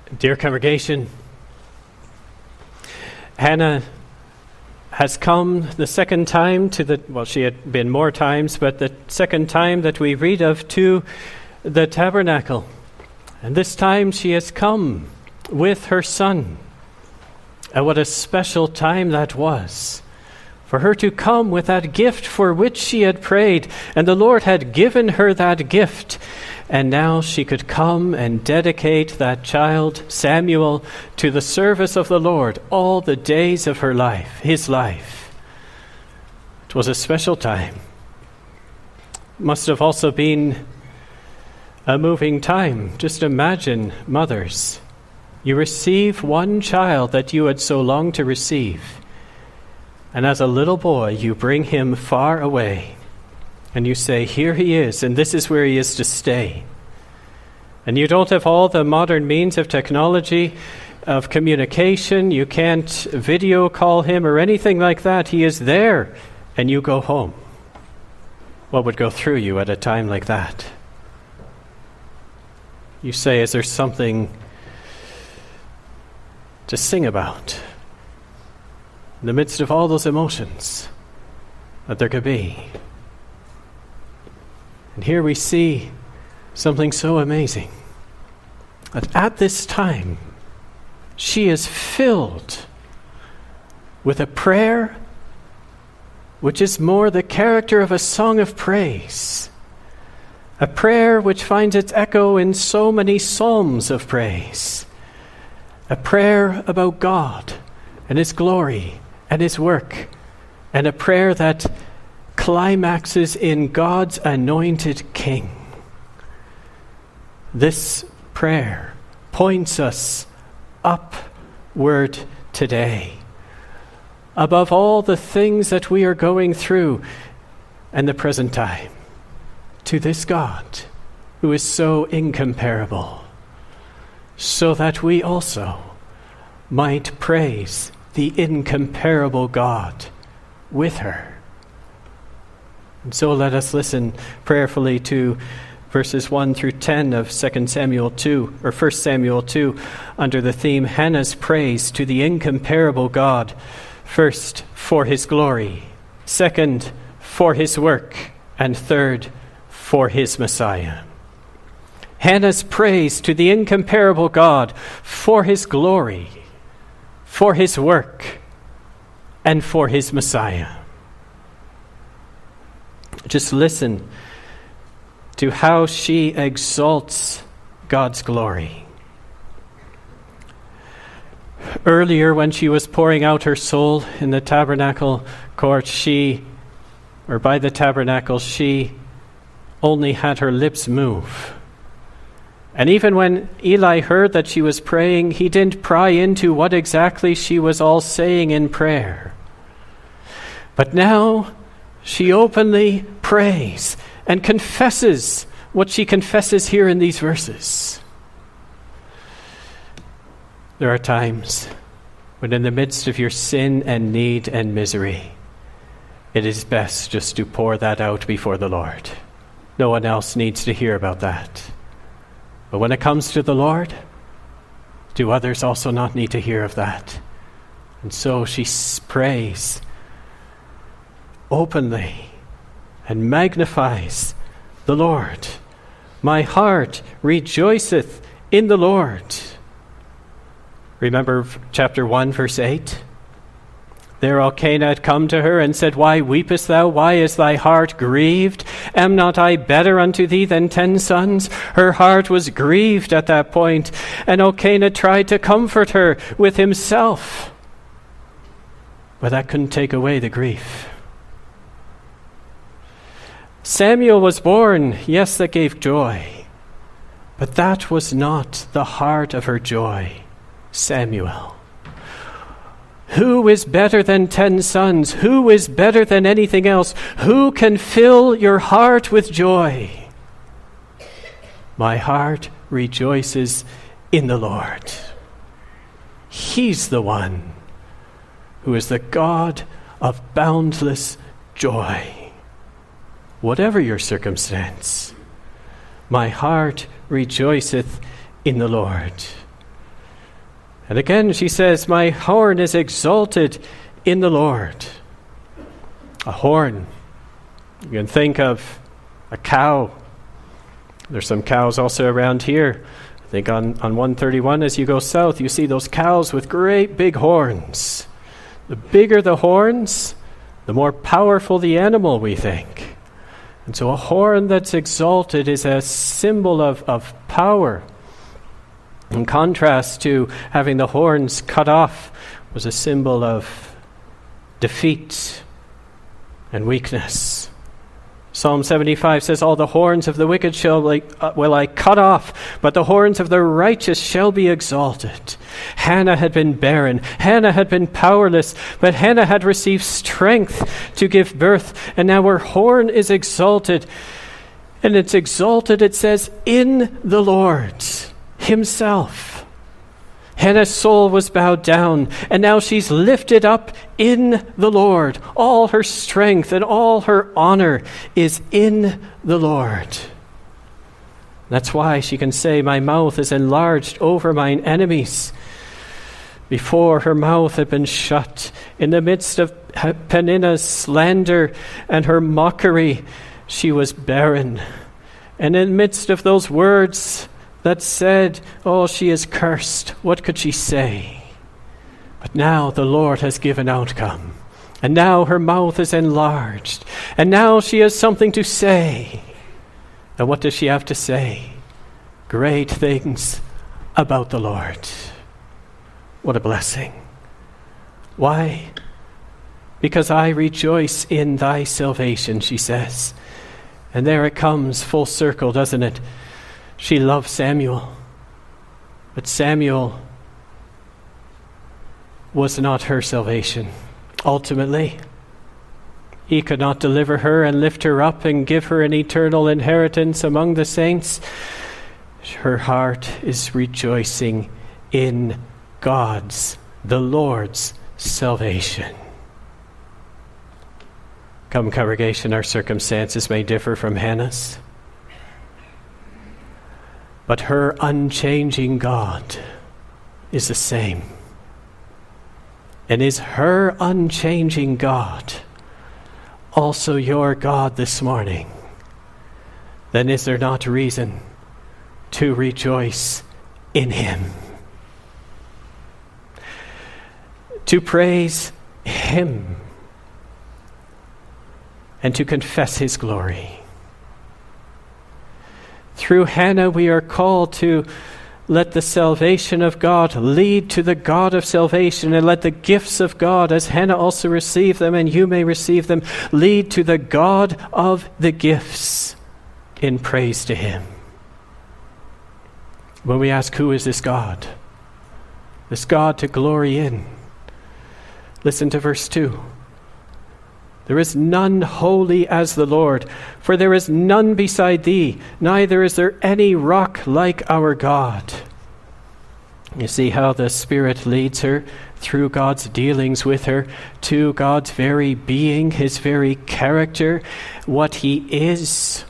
Dear congregation, Hannah has come the second time she had been more times, but the second time that we read of to the tabernacle. And this time she has come with her son. And what a special time that was, for her to come with that gift for which she had prayed, and the Lord had given her that gift. And now she could come and dedicate that child, Samuel, to the service of the Lord all the days of her life, his life. It was a special time. Must have also been a moving time. Just imagine, mothers, you receive one child that you had so longed to receive, and as a little boy you bring him far away. And you say, here he is, and this is where he is to stay. And you don't have all the modern means of technology, of communication. You can't video call him or anything like that. He is there, and you go home. What would go through you at a time like that? You say, is there something to sing about in the midst of all those emotions that there could be? And here we see something so amazing, that at this time she is filled with a prayer which is more the character of a song of praise, a prayer which finds its echo in so many psalms of praise, a prayer about God and His glory and His work, and a prayer that climaxes in God's anointed King. This prayer points us upward today, above all the things that we are going through in the present time, to this God who is so incomparable, so that we also might praise the incomparable God with her. And so let us listen prayerfully to verses 1 through 10 of 2 Samuel 2, or 1 Samuel 2, under the theme, Hannah's praise to the incomparable God. First, for His glory. Second, for His work. And third, for His Messiah. Hannah's praise to the incomparable God for His glory, for His work, and for His Messiah. Just listen to how she exalts God's glory. Earlier, when she was pouring out her soul in the tabernacle court, by the tabernacle, she only had her lips move. And even when Eli heard that she was praying, he didn't pry into what exactly she was all saying in prayer. But now she openly prays and confesses what she confesses here in these verses. There are times when in the midst of your sin and need and misery, it is best just to pour that out before the Lord. No one else needs to hear about that. But when it comes to the Lord, do others also not need to hear of that? And so she prays openly and magnifies the Lord. My heart rejoiceth in the Lord. Remember chapter 1, verse 8? There Elkanah had come to her and said, Why weepest thou? Why is thy heart grieved? Am not I better unto thee than 10 sons? Her heart was grieved at that point, and Elkanah tried to comfort her with himself. But that couldn't take away the grief. Samuel was born, yes, that gave joy, but that was not the heart of her joy. Samuel. Who is better than 10 sons? Who is better than anything else? Who can fill your heart with joy? My heart rejoices in the Lord. He's the one who is the God of boundless joy. Whatever your circumstance, my heart rejoiceth in the Lord. And again she says, my horn is exalted in the Lord. A horn. You can think of a cow. There's some cows also around here. I think on 131 as you go south, you see those cows with great big horns. The bigger the horns, the more powerful the animal, we think. And so a horn that's exalted is a symbol of power. In contrast to having the horns cut off was a symbol of defeat and weakness. Psalm 75 says, all the horns of the wicked will I cut off, but the horns of the righteous shall be exalted. Hannah had been barren. Hannah had been powerless, but Hannah had received strength to give birth, and now her horn is exalted. And it's exalted, it says, in the Lord Himself. Hannah's soul was bowed down, and now she's lifted up in the Lord. All her strength and all her honor is in the Lord. That's why she can say, my mouth is enlarged over mine enemies. Before, her mouth had been shut. In the midst of Peninnah's slander and her mockery, she was barren. And in the midst of those words that said, oh, she is cursed, what could she say? But now the Lord has given outcome. And now her mouth is enlarged. And now she has something to say. And what does she have to say? Great things about the Lord. What a blessing. Why? Because I rejoice in thy salvation, she says. And there it comes full circle, doesn't it? She loved Samuel, but Samuel was not her salvation. Ultimately, he could not deliver her and lift her up and give her an eternal inheritance among the saints. Her heart is rejoicing in God's, the Lord's salvation. Come, congregation, our circumstances may differ from Hannah's, but her unchanging God is the same. And is her unchanging God also your God this morning? Then is there not reason to rejoice in Him? To praise Him and to confess His glory. Through Hannah, we are called to let the salvation of God lead to the God of salvation, and let the gifts of God, as Hannah also received them, and you may receive them, lead to the God of the gifts in praise to Him. When we ask, who is this God? This God to glory in. Listen to verse 2. There is none holy as the Lord, for there is none beside thee, neither is there any rock like our God. You see how the Spirit leads her through God's dealings with her to God's very being, His very character, what He is,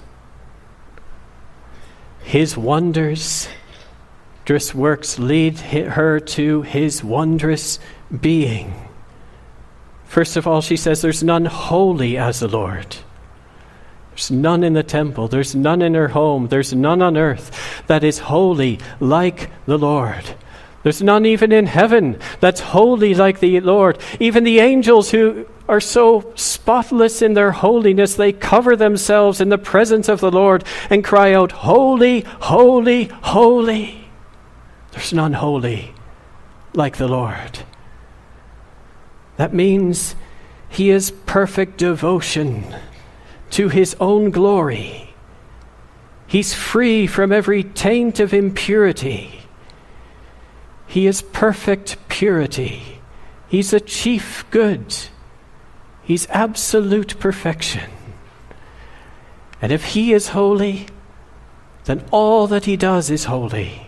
His wonders. Wondrous works lead her to His wondrous being. First of all, she says there's none holy as the Lord. There's none in the temple. There's none in her home. There's none on earth that is holy like the Lord. There's none even in heaven that's holy like the Lord. Even the angels who are so spotless in their holiness, they cover themselves in the presence of the Lord and cry out, holy, holy, holy. There's none holy like the Lord. That means He is perfect devotion to His own glory. He's free from every taint of impurity. He is perfect purity. He's a chief good. He's absolute perfection. And if He is holy, then all that He does is holy.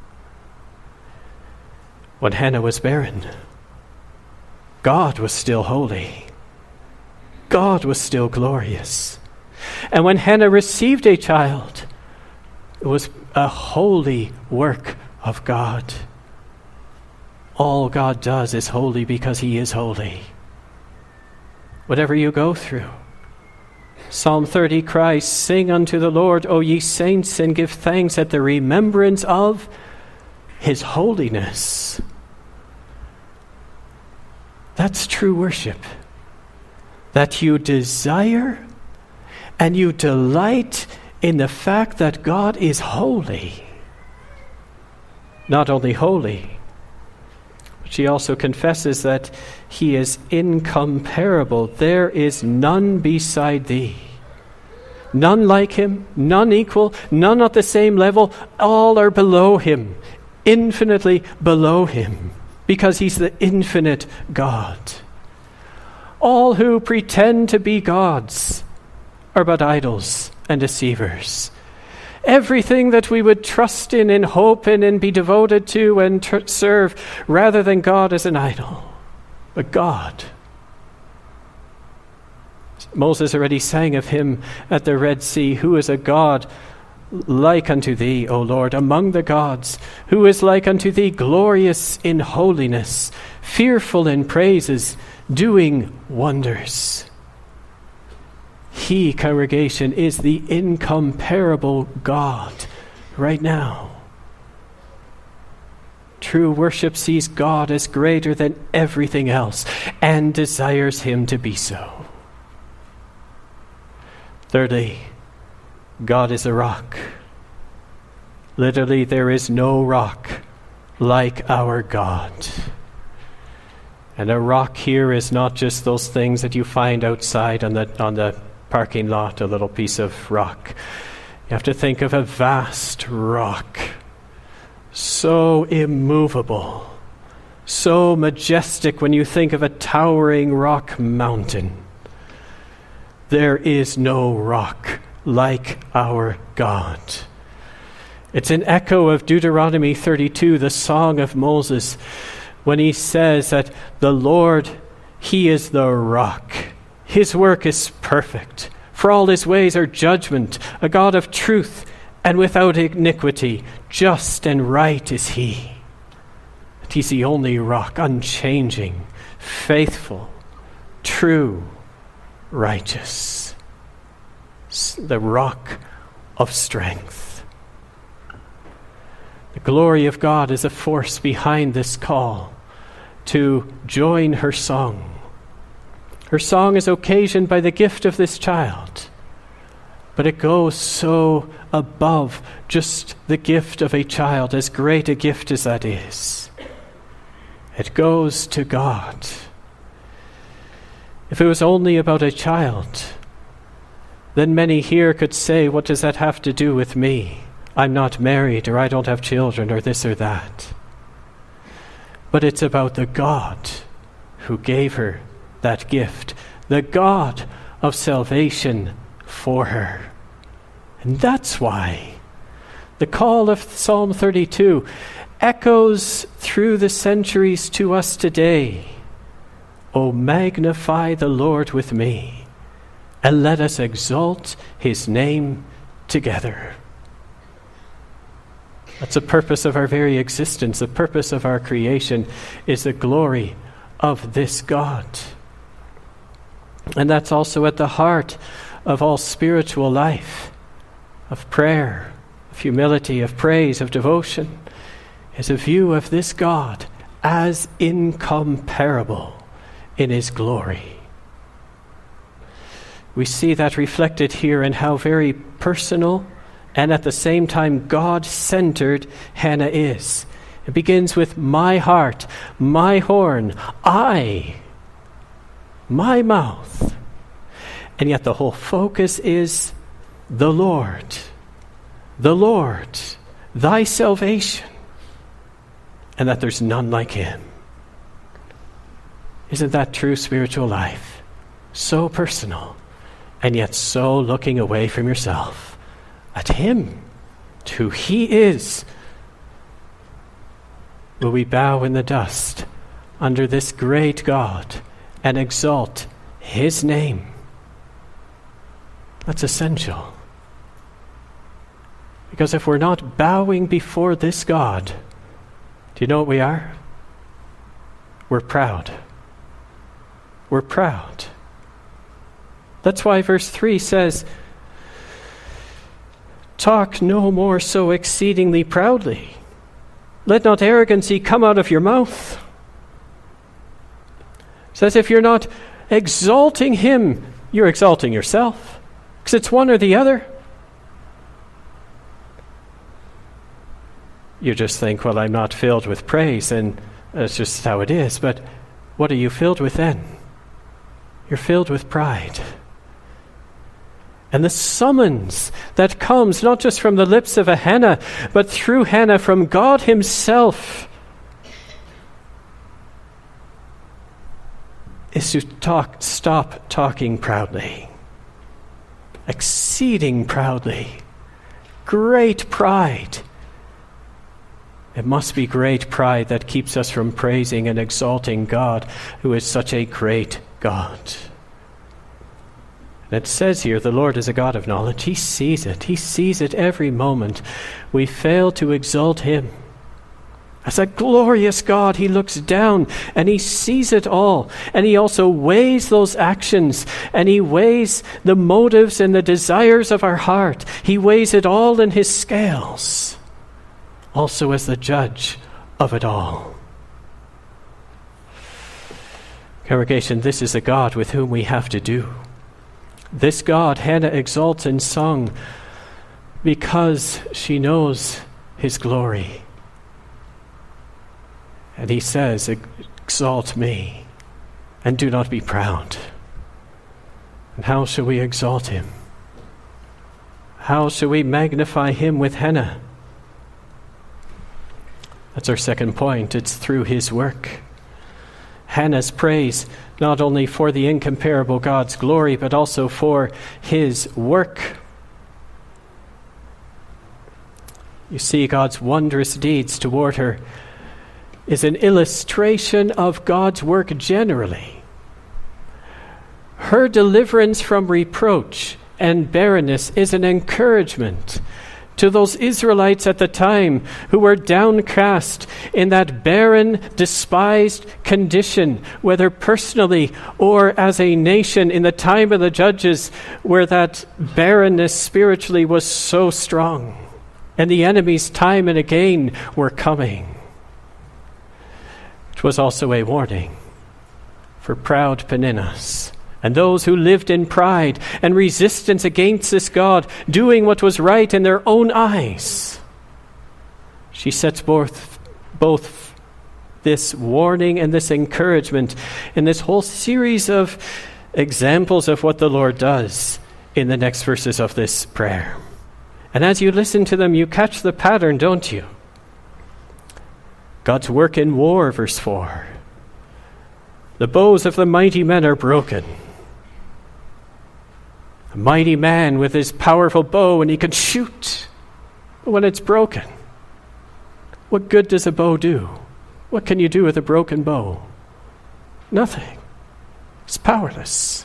When Hannah was barren, God was still holy. God was still glorious. And when Hannah received a child, it was a holy work of God. All God does is holy because he is holy. Whatever you go through. Psalm 30 cries, "Sing unto the Lord, O ye saints, and give thanks at the remembrance of his holiness." That's true worship. That you desire and you delight in the fact that God is holy. Not only holy, but she also confesses that he is incomparable. There is none beside thee. None like him, none equal, none at the same level. All are below him, infinitely below him, because he's the infinite God. All who pretend to be gods are but idols and deceivers. Everything that we would trust in and hope in and be devoted to and serve rather than God as an idol. But God. Moses already sang of him at the Red Sea, "Who is a God like unto thee, O Lord, among the gods? Who is like unto thee, glorious in holiness, fearful in praises, doing wonders?" He, congregation, is the incomparable God right now. True worship sees God as greater than everything else and desires him to be so. Thirdly, God is a rock. Literally, there is no rock like our God. And a rock here is not just those things that you find outside on the parking lot, a little piece of rock. You have to think of a vast rock, so immovable, so majestic when you think of a towering rock mountain. There is no rock like our God. It's an echo of Deuteronomy 32, the song of Moses, when he says that the Lord, he is the rock. His work is perfect, for all his ways are judgment, a God of truth and without iniquity. Just and right is he. But he's the only rock, unchanging, faithful, true, righteous. The rock of strength. The glory of God is a force behind this call to join her song. Her song is occasioned by the gift of this child, but it goes so above just the gift of a child, as great a gift as that is. It goes to God. If it was only about a child, then many here could say, what does that have to do with me? I'm not married, or I don't have children, or this or that. But it's about the God who gave her that gift, the God of salvation for her. And that's why the call of Psalm 32 echoes through the centuries to us today. "O magnify the Lord with me, and let us exalt his name together." That's the purpose of our very existence. The purpose of our creation is the glory of this God. And that's also at the heart of all spiritual life, of prayer, of humility, of praise, of devotion, is a view of this God as incomparable in his glory. We see that reflected here in how very personal and at the same time God-centered Hannah is. It begins with my heart, my horn, my mouth. And yet the whole focus is the Lord, thy salvation, and that there's none like him. Isn't that true spiritual life? So personal, and yet so looking away from yourself at him, to who he is. Will we bow in the dust under this great God and exalt his name? That's essential. Because if we're not bowing before this God, do you know what we are? we're proud. We're proud. That's why verse 3 says, talk no more so exceedingly proudly. Let not arrogancy come out of your mouth. It says if you're not exalting him, you're exalting yourself. Because it's one or the other. You just think, well, I'm not filled with praise, and that's just how it is. But what are you filled with then? You're filled with pride. And the summons that comes not just from the lips of a Hannah, but through Hannah from God himself is to stop talking proudly, exceeding proudly, great pride. It must be great pride that keeps us from praising and exalting God, who is such a great God. And it says here, the Lord is a God of knowledge. He sees it. He sees it every moment. We fail to exalt him. As a glorious God, he looks down and he sees it all. And he also weighs those actions, and he weighs the motives and the desires of our heart. He weighs it all in his scales, also as the judge of it all. Congregation, this is a God with whom we have to do. This God Hannah exalts in song because she knows his glory. And he says, exalt me and do not be proud. And how shall we exalt him? How shall we magnify him with Hannah? That's our second point. It's through his work. Hannah's praise, not only for the incomparable God's glory, but also for his work. You see, God's wondrous deeds toward her is an illustration of God's work generally. Her deliverance from reproach and barrenness is an encouragement to those Israelites at the time who were downcast in that barren, despised condition, whether personally or as a nation in the time of the judges, where that barrenness spiritually was so strong, and the enemies time and again were coming. It was also a warning for proud Peninnahs and those who lived in pride and resistance against this God, doing what was right in their own eyes. She sets both this warning and this encouragement in this whole series of examples of what the Lord does in the next verses of this prayer. And as you listen to them, you catch the pattern, don't you? God's work in war, verse 4. The bows of the mighty men are broken. A mighty man with his powerful bow, and he can shoot. But when it's broken, what good does a bow do? What can you do with a broken bow? Nothing. It's powerless.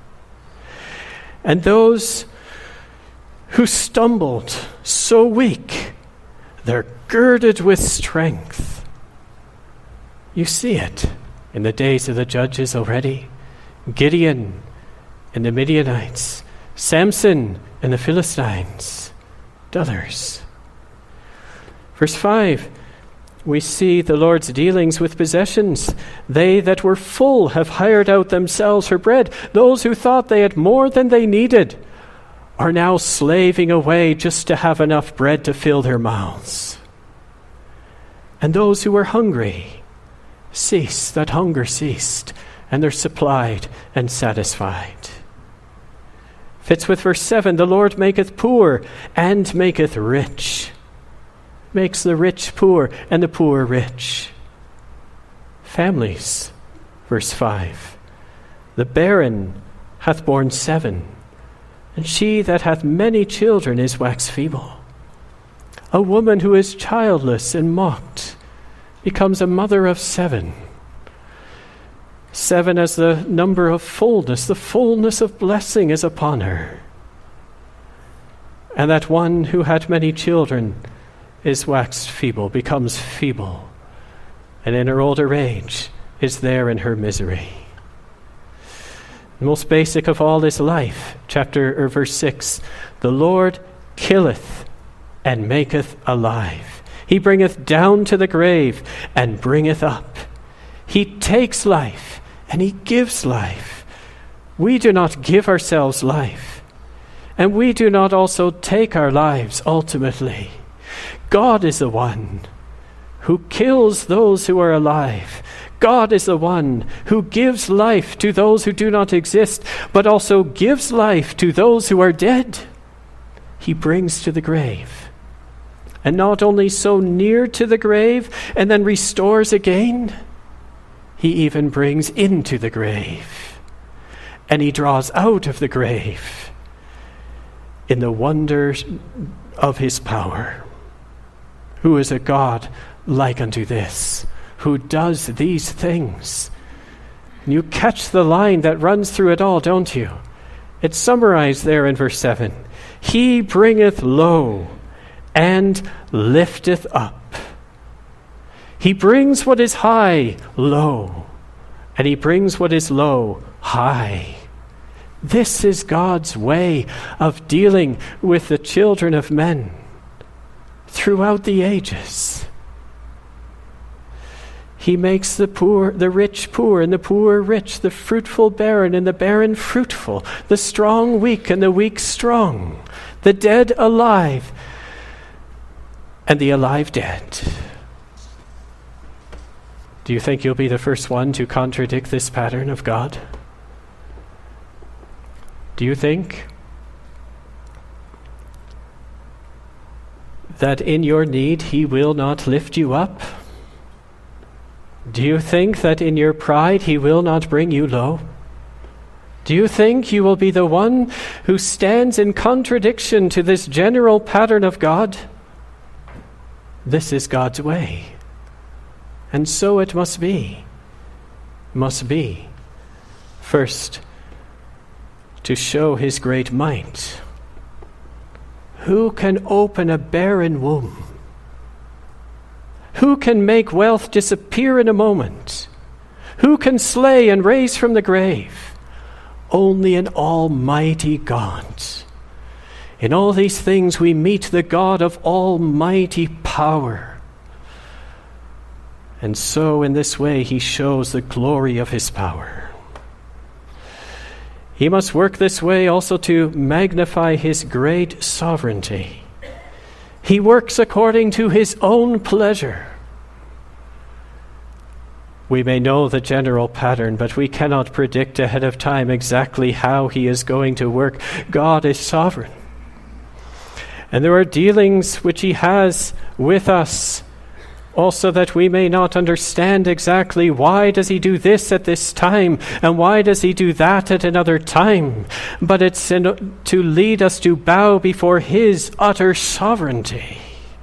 And those who stumbled, so weak, they're girded with strength. You see it in the days of the judges already. Gideon and the Midianites, Samson and the Philistines, and others. Verse 5, we see the Lord's dealings with possessions. They that were full have hired out themselves for bread. Those who thought they had more than they needed are now slaving away just to have enough bread to fill their mouths. And those who were hungry ceased, that hunger ceased, and they're supplied and satisfied. Fits with verse 7, the Lord maketh poor and maketh rich. Makes the rich poor and the poor rich. Families, verse 5. The barren hath borne 7, and she that hath many children is waxed feeble. A woman who is childless and mocked becomes a mother of 7. 7 as the number of fullness. The fullness of blessing is upon her. And that one who had many children is waxed feeble, becomes feeble, and in her older age is there in her misery. The most basic of all is life. Verse 6, the Lord killeth and maketh alive. He bringeth down to the grave and bringeth up. He takes life and he gives life. We do not give ourselves life, and we do not also take our lives ultimately. God is the one who kills those who are alive. God is the one who gives life to those who do not exist, but also gives life to those who are dead. He brings to the grave. And not only so near to the grave and then restores again, he even brings into the grave. And he draws out of the grave in the wonders of his power. Who is a God like unto this, who does these things? And you catch the line that runs through it all, don't you? It's summarized there in verse 7. He bringeth low and lifteth up. He brings what is high low, and he brings what is low high. This is God's way of dealing with the children of men throughout the ages. He makes the rich poor, and the poor rich, the fruitful barren, and the barren fruitful, the strong weak, and the weak strong, the dead alive, and the alive dead. Do you think you'll be the first one to contradict this pattern of God? Do you think that in your need he will not lift you up? Do you think that in your pride he will not bring you low? Do you think you will be the one who stands in contradiction to this general pattern of God? This is God's way. And so it must be. Must be. First, to show his great might. Who can open a barren womb? Who can make wealth disappear in a moment? Who can slay and raise from the grave? Only an almighty God. In all these things we meet the God of almighty power. And so in this way he shows the glory of his power. He must work this way also to magnify his great sovereignty. He works according to his own pleasure. We may know the general pattern, but we cannot predict ahead of time exactly how he is going to work. God is sovereign. And there are dealings which he has with us, also that we may not understand exactly why does he do this at this time, and why does he do that at another time. But it's to lead us to bow before his utter sovereignty.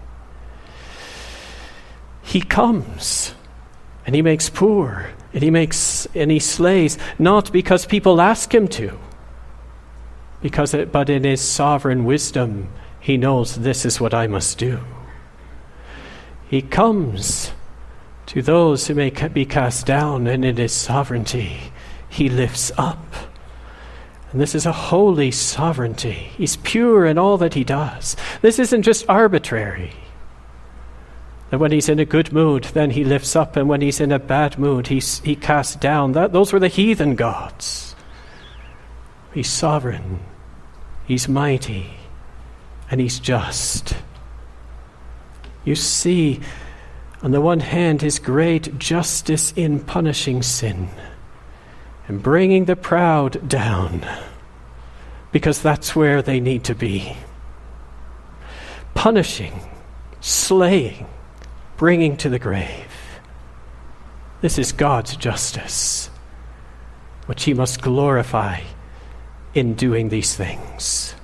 He comes, and he makes poor, and he slays, not because people ask him to, but in his sovereign wisdom, he knows this is what I must do. He comes to those who may be cast down, and in his sovereignty, he lifts up. And this is a holy sovereignty. He's pure in all that he does. This isn't just arbitrary. That when he's in a good mood, then he lifts up, and when he's in a bad mood, he casts down. Those were the heathen gods. He's sovereign. He's mighty. And he's just. You see, on the one hand, his great justice in punishing sin and bringing the proud down, because that's where they need to be. Punishing, slaying, bringing to the grave. This is God's justice, which he must glorify in doing these things.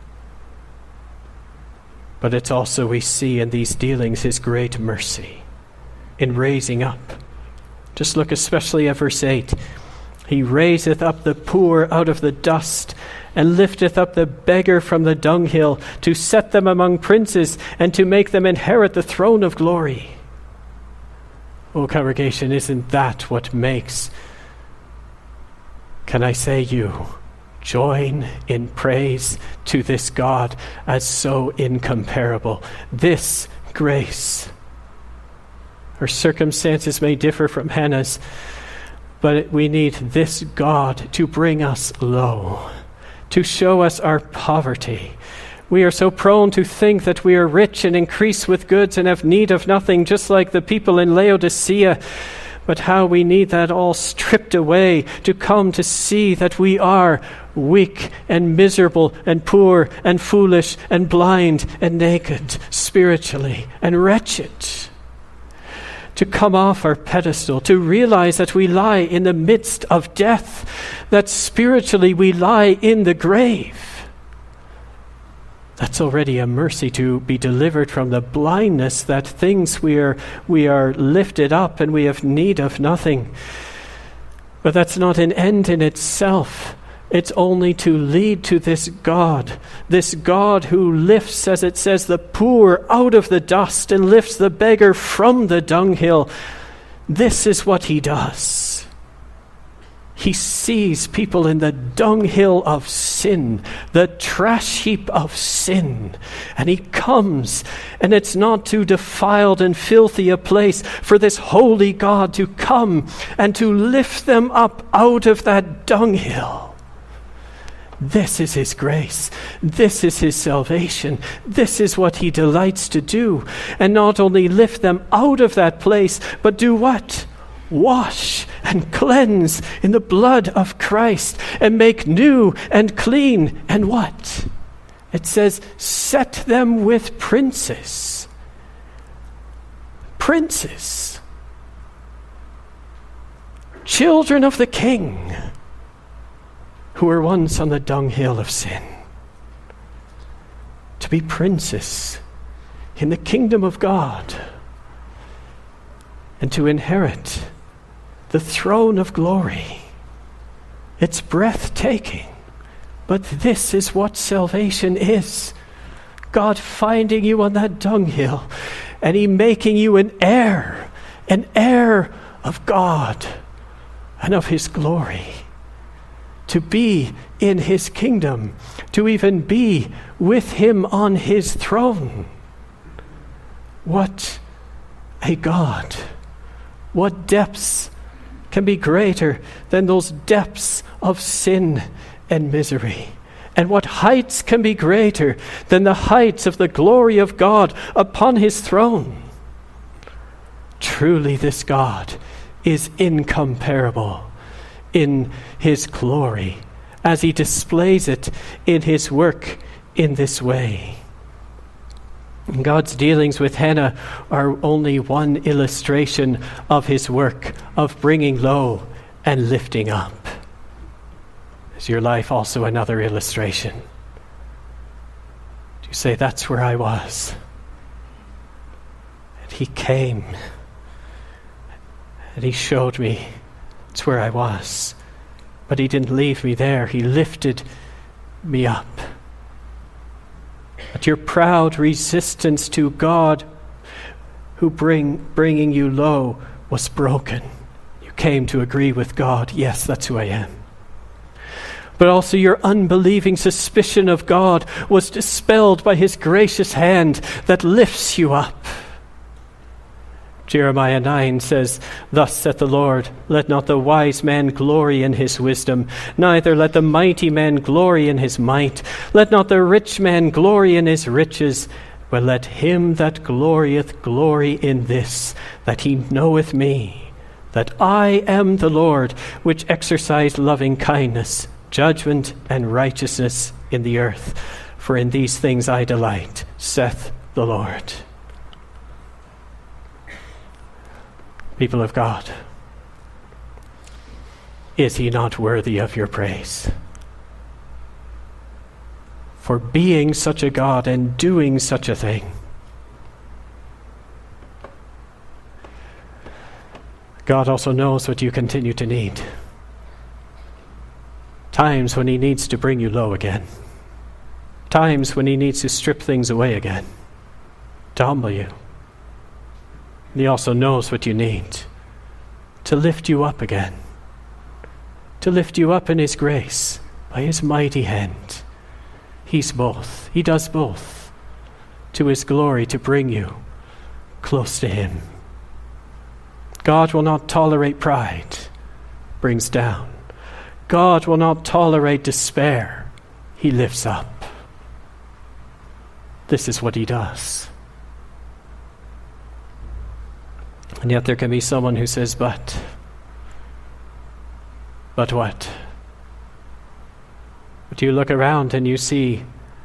But it's also, we see in these dealings, his great mercy in raising up. Just look especially at verse 8. He raiseth up the poor out of the dust, and lifteth up the beggar from the dunghill, to set them among princes, and to make them inherit the throne of glory. Oh, congregation, isn't that what makes, can I say you, join in praise to this God as so incomparable? This grace. Our circumstances may differ from Hannah's, but we need this God to bring us low, to show us our poverty. We are so prone to think that we are rich and increase with goods and have need of nothing, just like the people in Laodicea. But how we need that all stripped away to come to see that we are weak and miserable and poor and foolish and blind and naked spiritually and wretched. To come off our pedestal, to realize that we lie in the midst of death, that spiritually we lie in the grave. That's already a mercy, to be delivered from the blindness that thinks we are lifted up and we have need of nothing. But that's not an end in itself. It's only to lead to this God who lifts, as it says, the poor out of the dust and lifts the beggar from the dunghill. This is what he does. He sees people in the dunghill of sin, the trash heap of sin, and he comes, and it's not too defiled and filthy a place for this holy God to come and to lift them up out of that dunghill. This is his grace. This is his salvation. This is what he delights to do. And not only lift them out of that place, but do what? Wash and cleanse in the blood of Christ and make new and clean. And what? It says, set them with princes. Princes. Children of the King, who were once on the dunghill of sin. To be princes in the kingdom of God and to inherit the throne of glory. It's breathtaking, but this is what salvation is. God finding you on that dunghill and he making you an heir of God and of his glory. To be in his kingdom, to even be with him on his throne. What a God. What depths can be greater than those depths of sin and misery? And what heights can be greater than the heights of the glory of God upon his throne? Truly this God is incomparable in his glory as he displays it in his work in this way. God's dealings with Hannah are only one illustration of his work of bringing low and lifting up. Is your life also another illustration? Do you say, that's where I was? And he came and he showed me it's where I was. But he didn't leave me there. He lifted me up. But your proud resistance to God who bringing you low was broken. You came to agree with God. Yes, that's who I am. But also your unbelieving suspicion of God was dispelled by his gracious hand that lifts you up. Jeremiah 9 says, thus saith the Lord, let not the wise man glory in his wisdom, neither let the mighty man glory in his might, let not the rich man glory in his riches, but let him that glorieth glory in this, that he knoweth me, that I am the Lord, which exercise loving kindness, judgment, and righteousness in the earth. For in these things I delight, saith the Lord. People of God, is he not worthy of your praise? For being such a God and doing such a thing. God also knows what you continue to need. Times when he needs to bring you low again. Times when he needs to strip things away again. To humble you. And he also knows what you need to lift you up again, to lift you up in his grace by his mighty hand. He's both. He does both to his glory, to bring you close to him. God will not tolerate pride, brings down. God will not tolerate despair, he lifts up. This is what he does. And yet there can be someone who says, but what? But you look around and you see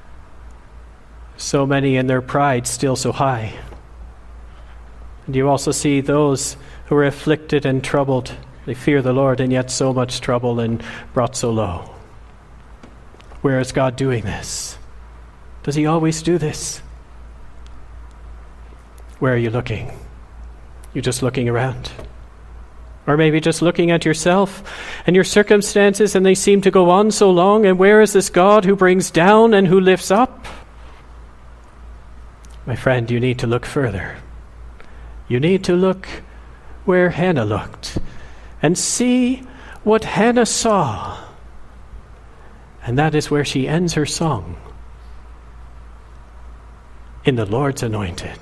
so many in their pride still so high. And you also see those who are afflicted and troubled. They fear the Lord, and yet so much trouble and brought so low. Where is God doing this? Does he always do this? Where are you looking? You just looking around? Or maybe just looking at yourself and your circumstances, and they seem to go on so long, and where is this God who brings down and who lifts up? My friend, you need to look further. You need to look where Hannah looked and see what Hannah saw. And that is where she ends her song. In the Lord's anointed.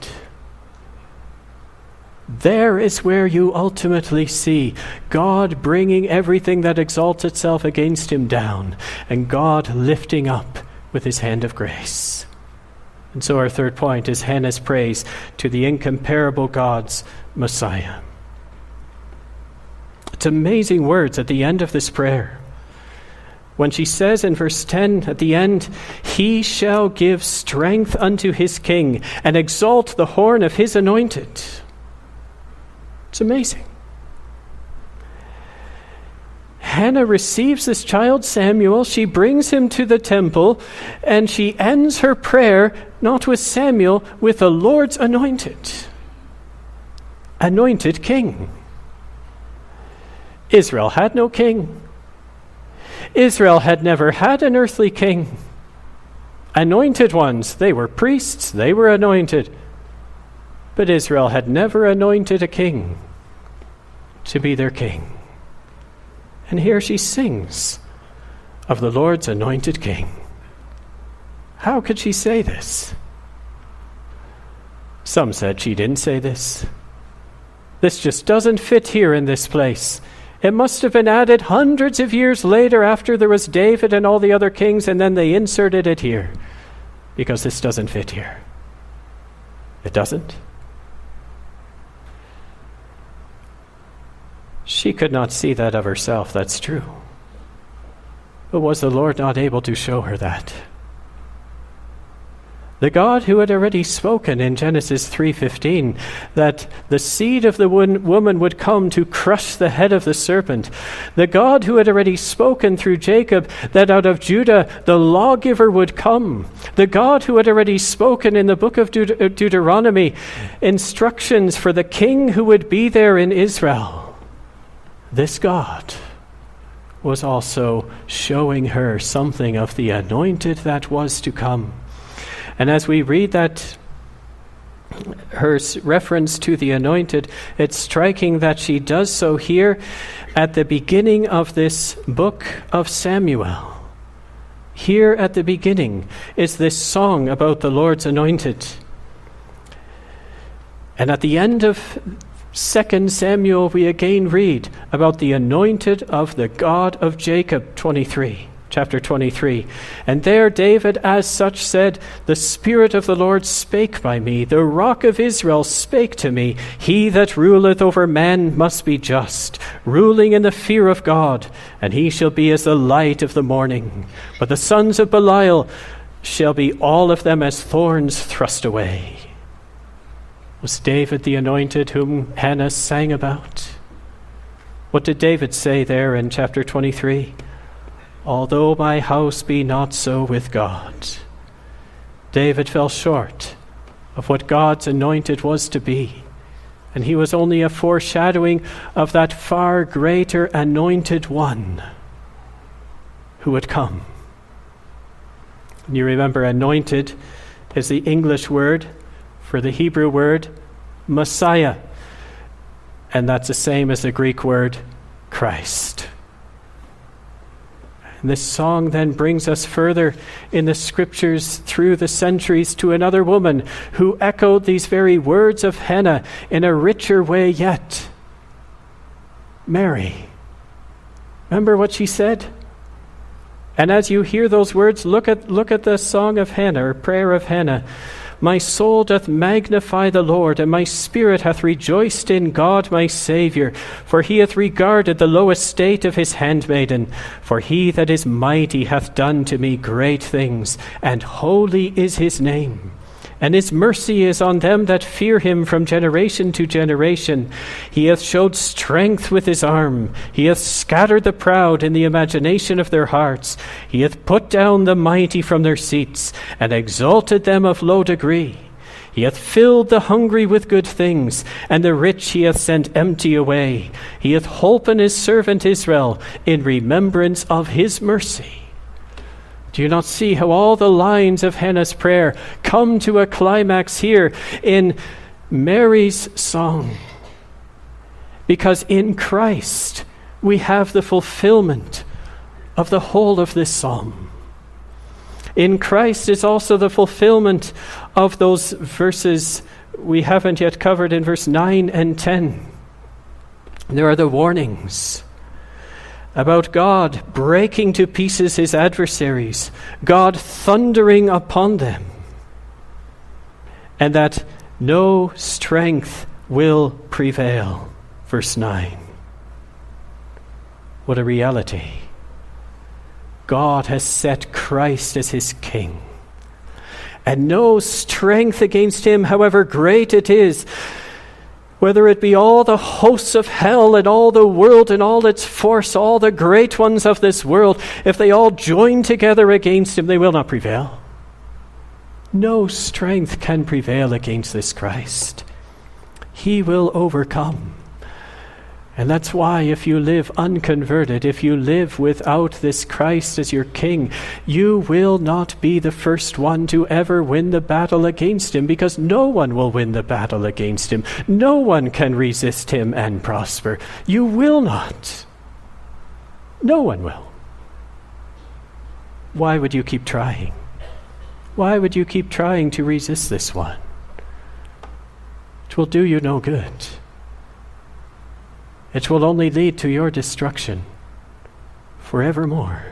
There is where you ultimately see God bringing everything that exalts itself against him down, and God lifting up with his hand of grace. And so our third point is Hannah's praise to the incomparable God's Messiah. It's amazing words at the end of this prayer. When she says in verse 10 at the end, "He shall give strength unto his king and exalt the horn of his anointed." It's amazing. Hannah receives this child Samuel, she brings him to the temple, and she ends her prayer not with Samuel, with the Lord's anointed king. Israel had no king. Israel had never had an earthly king. Anointed ones, they were priests, they were anointed. But Israel had never anointed a king to be their king. And here she sings of the Lord's anointed king. How could she say this? Some said she didn't say this. This just doesn't fit here in this place. It must have been added hundreds of years later after there was David and all the other kings, and then they inserted it here because this doesn't fit here. It doesn't. She could not see that of herself, that's true. But was the Lord not able to show her that? The God who had already spoken in Genesis 3:15 that the seed of the woman would come to crush the head of the serpent. The God who had already spoken through Jacob that out of Judah the lawgiver would come. The God who had already spoken in the book of Deuteronomy instructions for the king who would be there in Israel. This God was also showing her something of the anointed that was to come. And as we read that, her reference to the anointed, it's striking that she does so here at the beginning of this book of Samuel. Here at the beginning is this song about the Lord's anointed. And at the end of 2 Samuel, we again read about the anointed of the God of Jacob, chapter 23. And there David as such said, "The Spirit of the Lord spake by me. The Rock of Israel spake to me. He that ruleth over men must be just, ruling in the fear of God. And he shall be as the light of the morning. But the sons of Belial shall be all of them as thorns thrust away." Was David the anointed whom Hannah sang about? What did David say there in chapter 23? "Although my house be not so with God." David fell short of what God's anointed was to be, and he was only a foreshadowing of that far greater anointed one who would come. And you remember, anointed is the English word for the Hebrew word Messiah. And that's the same as the Greek word Christ. And this song then brings us further in the scriptures through the centuries to another woman who echoed these very words of Hannah in a richer way yet. Mary. Remember what she said? And as you hear those words, look at the song of Hannah, or prayer of Hannah. My soul doth magnify the Lord, and my spirit hath rejoiced in God my Saviour. For he hath regarded the low estate of his handmaiden. For he that is mighty hath done to me great things, and holy is his name. And his mercy is on them that fear him from generation to generation. He hath showed strength with his arm. He hath scattered the proud in the imagination of their hearts. He hath put down the mighty from their seats, and exalted them of low degree. He hath filled the hungry with good things, and the rich he hath sent empty away. He hath holpen his servant Israel in remembrance of his mercy. Do you not see how all the lines of Hannah's prayer come to a climax here in Mary's song? Because in Christ we have the fulfillment of the whole of this psalm. In Christ is also the fulfillment of those verses we haven't yet covered in verse 9 and 10. There are the warnings about God breaking to pieces his adversaries, God thundering upon them, and that no strength will prevail. Verse 9. What a reality. God has set Christ as his king, and no strength against him, however great it is, whether it be all the hosts of hell and all the world and all its force, all the great ones of this world, if they all join together against him, they will not prevail. No strength can prevail against this Christ. He will overcome. And that's why if you live unconverted, if you live without this Christ as your king, you will not be the first one to ever win the battle against him, because no one will win the battle against him. No one can resist him and prosper. You will not. No one will. Why would you keep trying? Why would you keep trying to resist this one? It will do you no good. It will only lead to your destruction forevermore.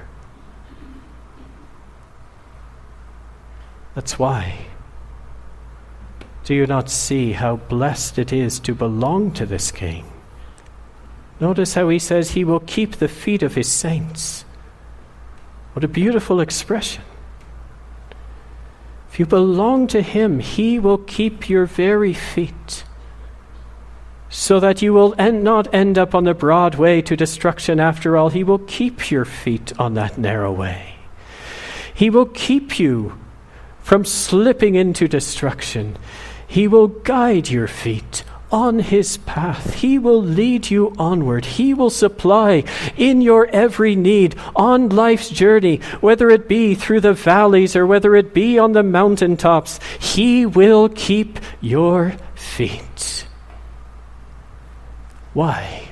That's why. Do you not see how blessed it is to belong to this King? Notice how he says he will keep the feet of his saints. What a beautiful expression. If you belong to him, he will keep your very feet, so that you will not end up on the broad way to destruction after all. He will keep your feet on that narrow way. He will keep you from slipping into destruction. He will guide your feet on his path. He will lead you onward. He will supply in your every need on life's journey, whether it be through the valleys or whether it be on the mountaintops. He will keep your feet. Why?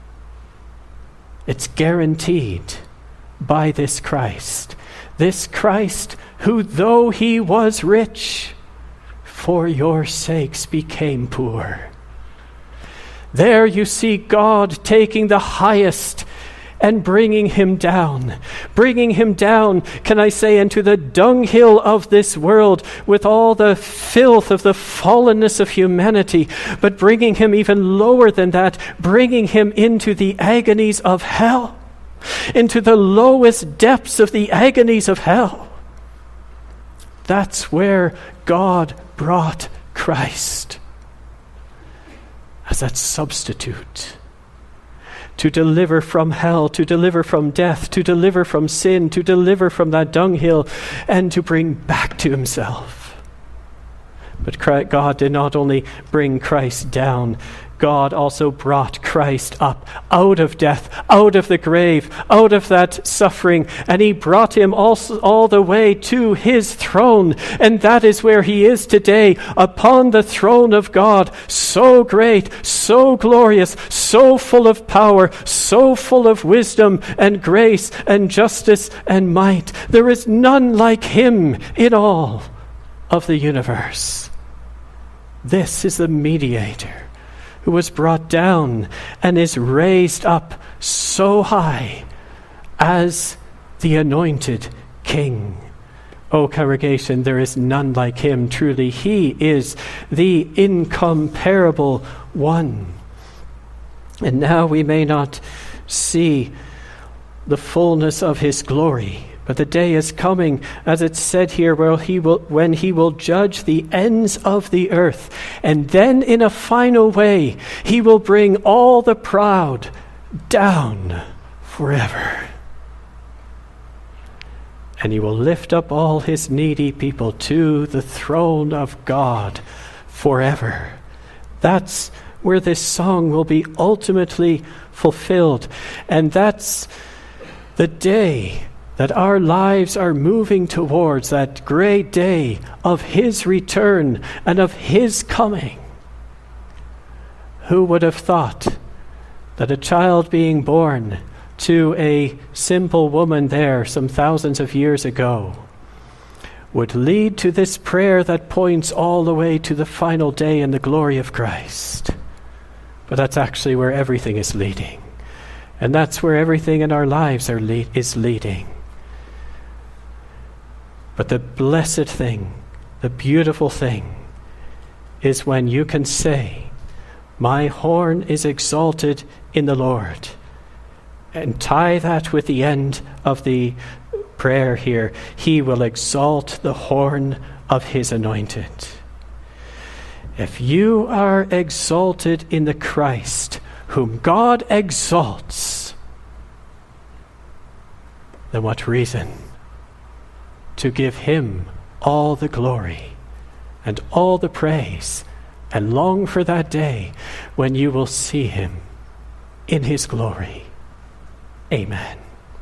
It's guaranteed by this Christ who, though he was rich, for your sakes became poor. There you see God taking the highest and bringing him down, can I say, into the dunghill of this world with all the filth of the fallenness of humanity, but bringing him even lower than that, bringing him into the agonies of hell, into the lowest depths of the agonies of hell. That's where God brought Christ as that substitute, to deliver from hell, to deliver from death, to deliver from sin, to deliver from that dunghill, and to bring back to himself. But God did not only bring Christ down, God also brought Christ up out of death, out of the grave, out of that suffering, and he brought him also all the way to his throne. And that is where he is today, upon the throne of God, so great, so glorious, so full of power, so full of wisdom and grace and justice and might. There is none like him in all of the universe. This is the mediator who was brought down and is raised up so high as the anointed King. O congregation, there is none like him. Truly, he is the incomparable one. And now we may not see the fullness of his glory, but the day is coming, as it's said here, when he will judge the ends of the earth. And then in a final way, he will bring all the proud down forever. And he will lift up all his needy people to the throne of God forever. That's where this song will be ultimately fulfilled. And that's the day that our lives are moving towards, that great day of his return and of his coming. Who would have thought that a child being born to a simple woman there some thousands of years ago would lead to this prayer that points all the way to the final day and the glory of Christ? But that's actually where everything is leading. And that's where everything in our lives is leading. But the blessed thing, the beautiful thing, is when you can say, my horn is exalted in the Lord, and tie that with the end of the prayer here. He will exalt the horn of his anointed. If you are exalted in the Christ, whom God exalts, then what reason to give him all the glory and all the praise, and long for that day when you will see him in his glory. Amen.